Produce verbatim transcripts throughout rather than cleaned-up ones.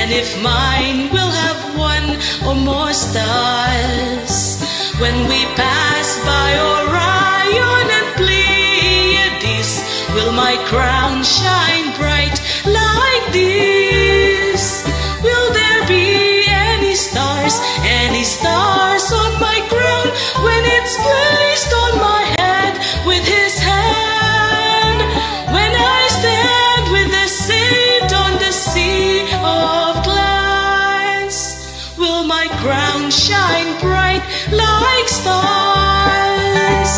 And if mine will have one or more stars, when we pass by Orion and Pleiades, will my crown shine bright like this? Will there be any stars, any stars on my crown, when it's placed on my head with his hand? When I stand with the saint on the sea of glass, will my crown shine bright like stars?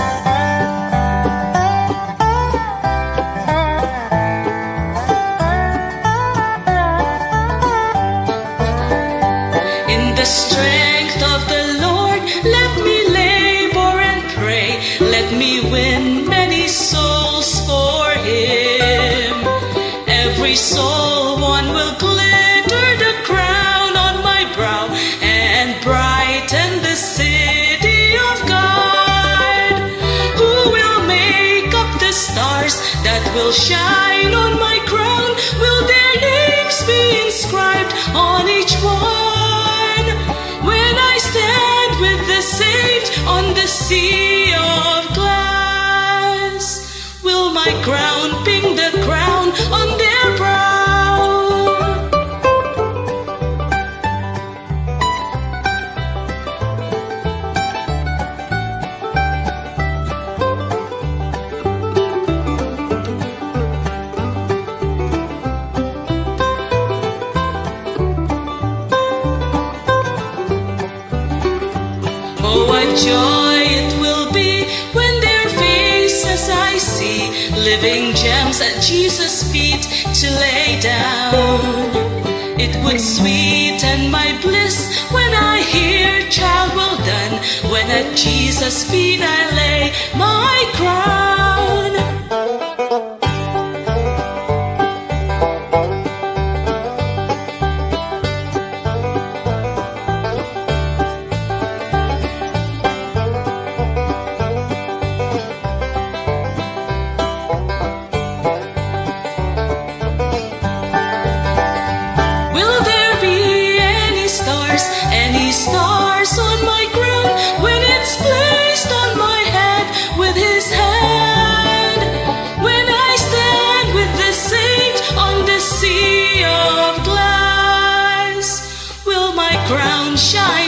In the strength of the Lord, let me labor and pray. Let me win many souls for him. Every soul one will glitter the crown on my brow and brighten the city of God. Who will make up the stars that will shine on my crown? Will their names be inscribed on each one? When I stand with the saint on the sea of glass, will my crown ping the crown on their brow? Oh, what joy it will be when their faces I see, living gems at Jesus' feet to lay down. It would sweeten my bliss when I hear, child well done, when at Jesus' feet I lay my crown. Any stars on my crown, when it's placed on my head with his hand? When I stand with the saint on the sea of glass, will my crown shine